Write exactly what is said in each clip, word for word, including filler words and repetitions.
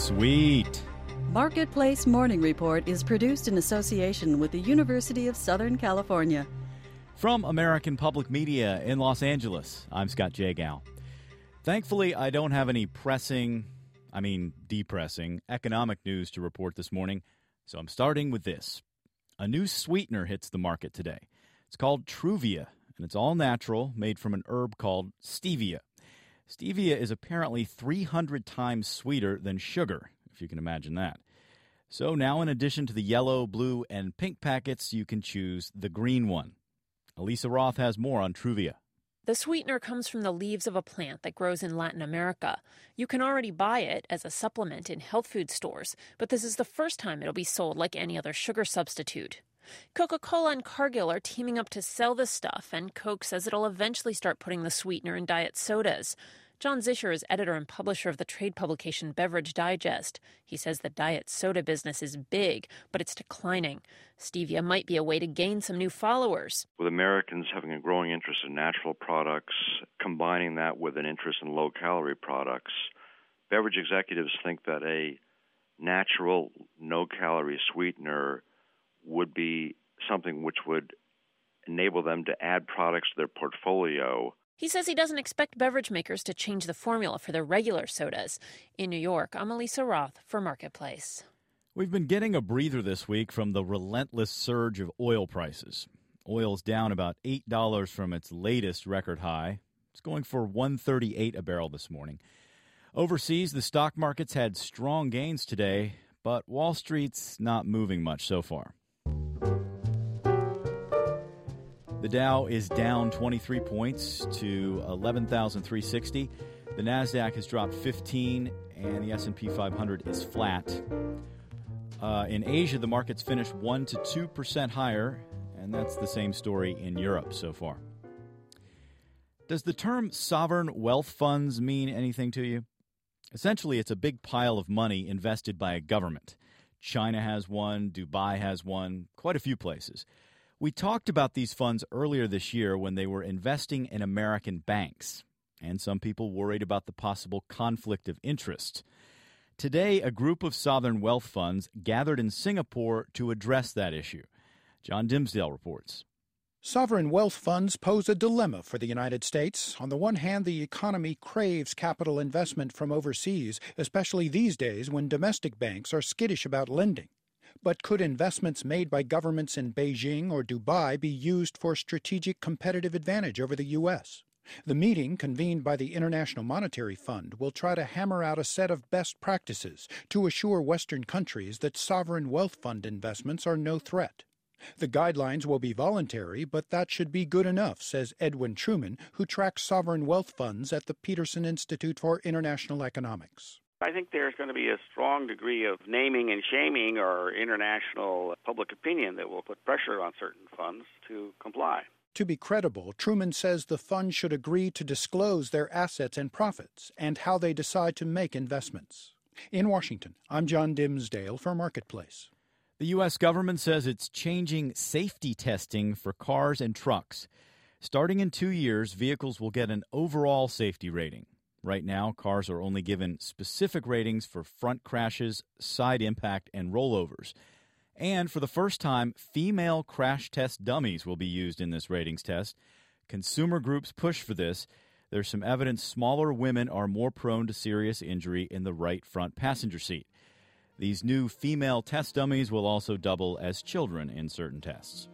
Sweet. Marketplace Morning Report is produced in association with the University of Southern California. From American Public Media in Los Angeles, I'm Scott Jagow. Thankfully, I don't have any pressing, I mean depressing, economic news to report this morning, so I'm starting with this. A new sweetener hits the market today. It's called Truvia, and it's all natural, made from an herb called stevia. Stevia is apparently three hundred times sweeter than sugar, if you can imagine that. So now, in addition to the yellow, blue, and pink packets, you can choose the green one. Elisa Roth has more on Truvia. The sweetener comes from the leaves of a plant that grows in Latin America. You can already buy it as a supplement in health food stores, but this is the first time it'll be sold like any other sugar substitute. Coca-Cola and Cargill are teaming up to sell this stuff, and Coke says it'll eventually start putting the sweetener in diet sodas. John Zischer is editor and publisher of the trade publication Beverage Digest. He says the diet soda business is big, but it's declining. Stevia might be a way to gain some new followers. With Americans having a growing interest in natural products, combining that with an interest in low-calorie products, beverage executives think that a natural, no-calorie sweetener would be something which would enable them to add products to their portfolio. He says he doesn't expect beverage makers to change the formula for their regular sodas. In New York, I'm Elisa Roth for Marketplace. We've been getting a breather this week from the relentless surge of oil prices. Oil's down about eight dollars from its latest record high. It's going for one hundred thirty-eight dollars a barrel this morning. Overseas, the stock markets had strong gains today, but Wall Street's not moving much so far. The Dow is down twenty-three points to eleven thousand three hundred sixty. The Nasdaq has dropped fifteen, and the S and P five hundred is flat. Uh, in Asia, the markets finished one to two percent higher, and that's the same story in Europe so far. Does the term sovereign wealth funds mean anything to you? Essentially, it's a big pile of money invested by a government. China has one, Dubai has one, quite a few places. We talked about these funds earlier this year when they were investing in American banks, and some people worried about the possible conflict of interest. Today, a group of sovereign wealth funds gathered in Singapore to address that issue. John Dimsdale reports. Sovereign wealth funds pose a dilemma for the United States. On the one hand, the economy craves capital investment from overseas, especially these days when domestic banks are skittish about lending. But could investments made by governments in Beijing or Dubai be used for strategic competitive advantage over the U S? The meeting, convened by the International Monetary Fund, will try to hammer out a set of best practices to assure Western countries that sovereign wealth fund investments are no threat. The guidelines will be voluntary, but that should be good enough, says Edwin Truman, who tracks sovereign wealth funds at the Peterson Institute for International Economics. I think there's going to be a strong degree of naming and shaming or international public opinion that will put pressure on certain funds to comply. To be credible, Truman says the fund should agree to disclose their assets and profits and how they decide to make investments. In Washington, I'm John Dimsdale for Marketplace. The U S government says it's changing safety testing for cars and trucks. Starting in two years, vehicles will get an overall safety rating. Right now, cars are only given specific ratings for front crashes, side impact, and rollovers. And for the first time, female crash test dummies will be used in this ratings test. Consumer groups push for this. There's some evidence smaller women are more prone to serious injury in the right front passenger seat. These new female test dummies will also double as children in certain tests.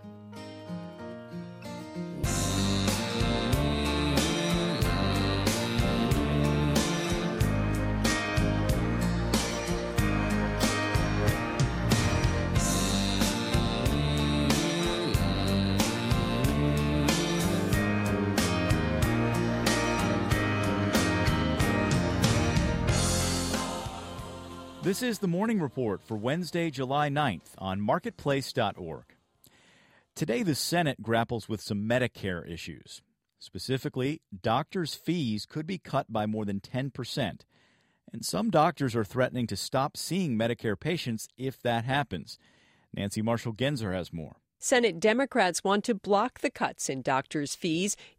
This is the Morning Report for Wednesday, July ninth on marketplace dot org. Today, the Senate grapples with some Medicare issues. Specifically, doctors' fees could be cut by more than ten percent. And some doctors are threatening to stop seeing Medicare patients if that happens. Nancy Marshall-Genzer has more. Senate Democrats want to block the cuts in doctors' fees,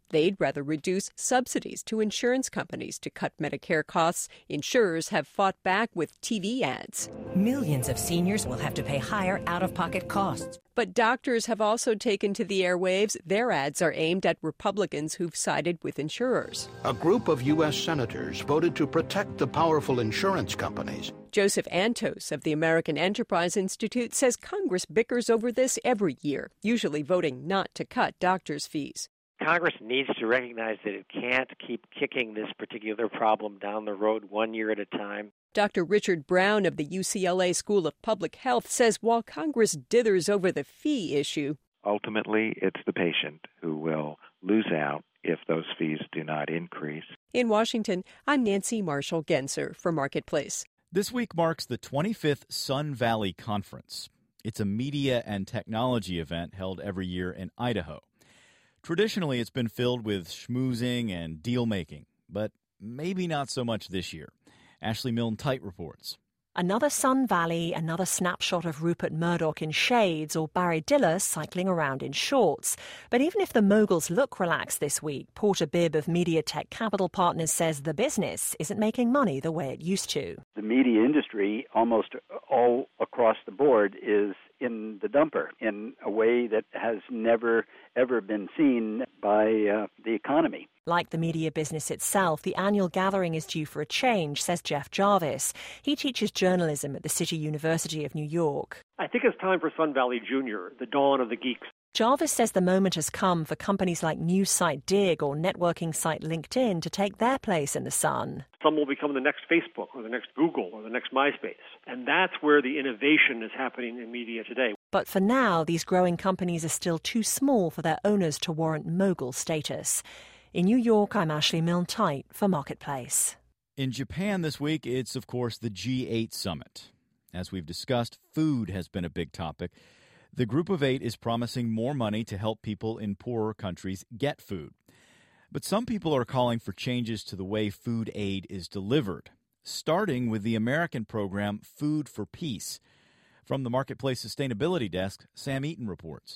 They'd rather reduce subsidies to insurance companies to cut Medicare costs. Insurers have fought back with T V ads. Millions of seniors will have to pay higher out-of-pocket costs. But doctors have also taken to the airwaves. Their ads are aimed at Republicans who've sided with insurers. A group of U S senators voted to protect the powerful insurance companies. Joseph Antos of the American Enterprise Institute says Congress bickers over this every year, usually voting not to cut doctors' fees. Congress needs to recognize that it can't keep kicking this particular problem down the road one year at a time. Doctor Richard Brown of the U C L A School of Public Health says while Congress dithers over the fee issue, ultimately it's the patient who will lose out if those fees do not increase. In Washington, I'm Nancy Marshall-Genser for Marketplace. This week marks the twenty-fifth Sun Valley Conference. It's a media and technology event held every year in Idaho. Traditionally, it's been filled with schmoozing and deal-making, but maybe not so much this year. Ashley Milne-Tite reports. Another Sun Valley, another snapshot of Rupert Murdoch in shades or Barry Diller cycling around in shorts. But even if the moguls look relaxed this week, Porter Bibb of MediaTek Capital Partners says the business isn't making money the way it used to. The media industry, almost all across the board, is in the dumper in a way that has never, ever been seen by uh, the economy. Like the media business itself, the annual gathering is due for a change, says Jeff Jarvis. He teaches journalism at the City University of New York. I think it's time for Sun Valley Junior, the dawn of the geeks. Jarvis says the moment has come for companies like news site Dig or networking site LinkedIn to take their place in the sun. Some will become the next Facebook or the next Google or the next MySpace. And that's where the innovation is happening in media today. But for now, these growing companies are still too small for their owners to warrant mogul status. In New York, I'm Ashley Milne-Tite for Marketplace. In Japan this week, it's, of course, the G eight summit. As we've discussed, food has been a big topic. The Group of Eight is promising more money to help people in poorer countries get food. But some people are calling for changes to the way food aid is delivered, starting with the American program Food for Peace. From the Marketplace Sustainability Desk, Sam Eaton reports.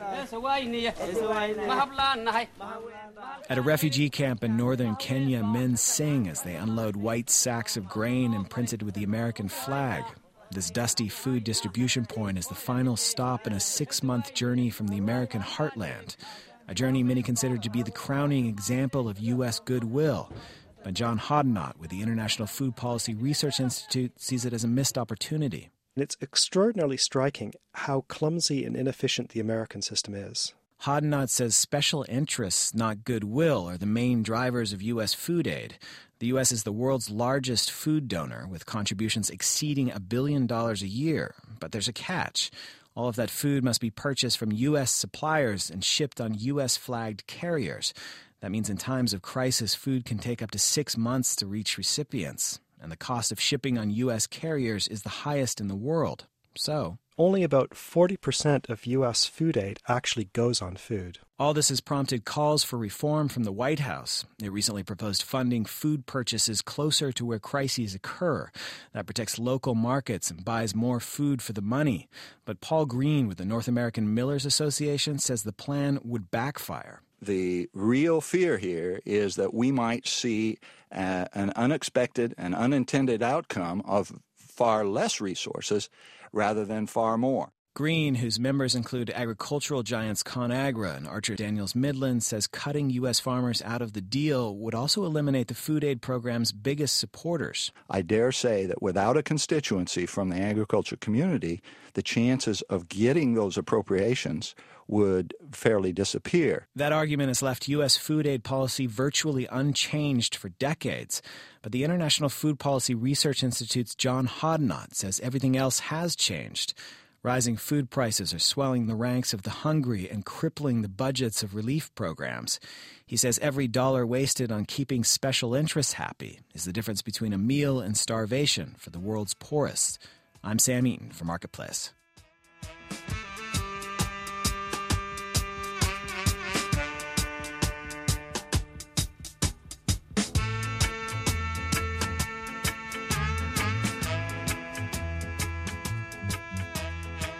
At a refugee camp in northern Kenya, men sing as they unload white sacks of grain imprinted with the American flag. This dusty food distribution point is the final stop in a six-month journey from the American heartland, a journey many consider to be the crowning example of U S goodwill. But John Hodnott with the International Food Policy Research Institute sees it as a missed opportunity. It's extraordinarily striking how clumsy and inefficient the American system is. Hodnott says special interests, not goodwill, are the main drivers of U S food aid. The U S is the world's largest food donor, with contributions exceeding a billion dollars a year. But there's a catch. All of that food must be purchased from U S suppliers and shipped on U S-flagged carriers. That means in times of crisis, food can take up to six months to reach recipients. And the cost of shipping on U S carriers is the highest in the world. So, only about forty percent of U S food aid actually goes on food. All this has prompted calls for reform from the White House. It recently proposed funding food purchases closer to where crises occur. That protects local markets and buys more food for the money. But Paul Green with the North American Millers Association says the plan would backfire. The real fear here is that we might see uh, an unexpected and unintended outcome of far less resources rather than far more. Green, whose members include agricultural giants ConAgra and Archer Daniels Midland, says cutting U S farmers out of the deal would also eliminate the food aid program's biggest supporters. I dare say that without a constituency from the agriculture community, the chances of getting those appropriations would fairly disappear. That argument has left U S food aid policy virtually unchanged for decades. But the International Food Policy Research Institute's John Hodnott says everything else has changed. Rising food prices are swelling the ranks of the hungry and crippling the budgets of relief programs. He says every dollar wasted on keeping special interests happy is the difference between a meal and starvation for the world's poorest. I'm Sam Eaton for Marketplace.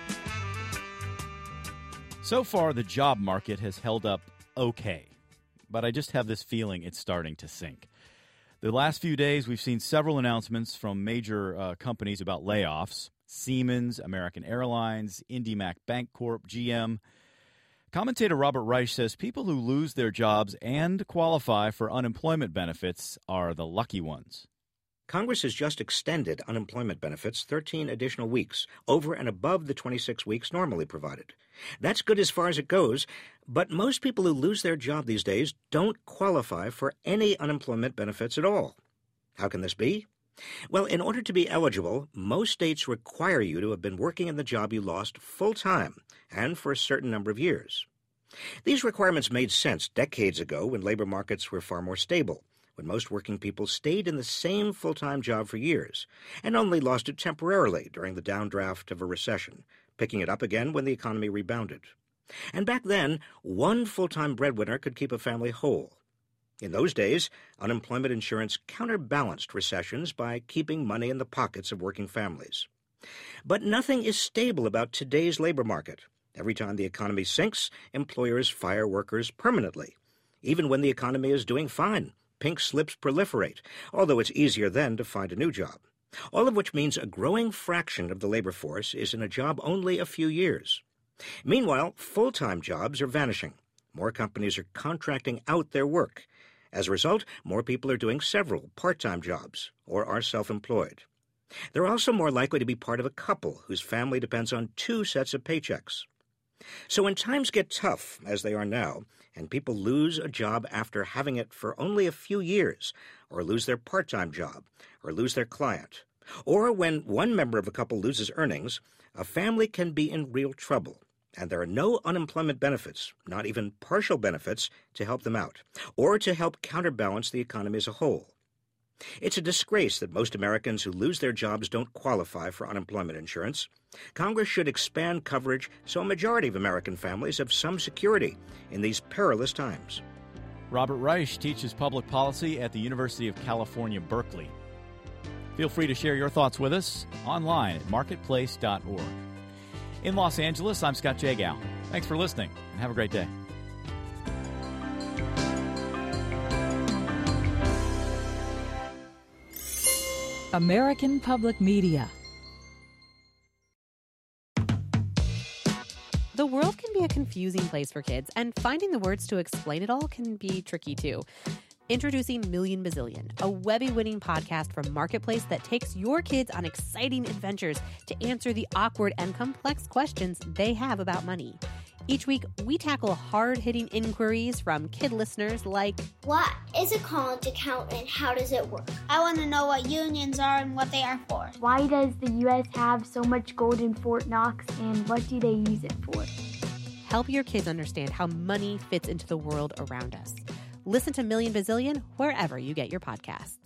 So far, the job market has held up okay. but I just have this feeling it's starting to sink. The last few days, we've seen several announcements from major uh, companies about layoffs. Siemens, American Airlines, IndyMac Bancorp, G M. Commentator Robert Reich says people who lose their jobs and qualify for unemployment benefits are the lucky ones. Congress has just extended unemployment benefits thirteen additional weeks, over and above the twenty-six weeks normally provided. That's good as far as it goes, but most people who lose their job these days don't qualify for any unemployment benefits at all. How can this be? Well, in order to be eligible, most states require you to have been working in the job you lost full-time and for a certain number of years. These requirements made sense decades ago when labor markets were far more stable, when most working people stayed in the same full-time job for years and only lost it temporarily during the downdraft of a recession, picking it up again when the economy rebounded. And back then, one full-time breadwinner could keep a family whole. In those days, unemployment insurance counterbalanced recessions by keeping money in the pockets of working families. But nothing is stable about today's labor market. Every time the economy sinks, employers fire workers permanently. Even when the economy is doing fine, pink slips proliferate, although it's easier then to find a new job. All of which means a growing fraction of the labor force is in a job only a few years. Meanwhile, full-time jobs are vanishing. More companies are contracting out their work. As a result, more people are doing several part-time jobs or are self-employed. They're also more likely to be part of a couple whose family depends on two sets of paychecks. So when times get tough, as they are now, and people lose a job after having it for only a few years, or lose their part-time job, or lose their client, or when one member of a couple loses earnings, a family can be in real trouble. And there are no unemployment benefits, not even partial benefits, to help them out, or to help counterbalance the economy as a whole. It's a disgrace that most Americans who lose their jobs don't qualify for unemployment insurance. Congress should expand coverage so a majority of American families have some security in these perilous times. Robert Reich teaches public policy at the University of California, Berkeley. Feel free to share your thoughts with us online at marketplace dot org. In Los Angeles, I'm Scott Jagow. Thanks for listening, and have a great day. American Public Media. The world can be a confusing place for kids, and finding the words to explain it all can be tricky too. Introducing Million Bazillion, a Webby-winning podcast from Marketplace that takes your kids on exciting adventures to answer the awkward and complex questions they have about money. Each week, we tackle hard-hitting inquiries from kid listeners like, what is a college account and how does it work? I want to know what unions are and what they are for. Why does the U S have so much gold in Fort Knox and what do they use it for? Help your kids understand how money fits into the world around us. Listen to Million Bazillion wherever you get your podcasts.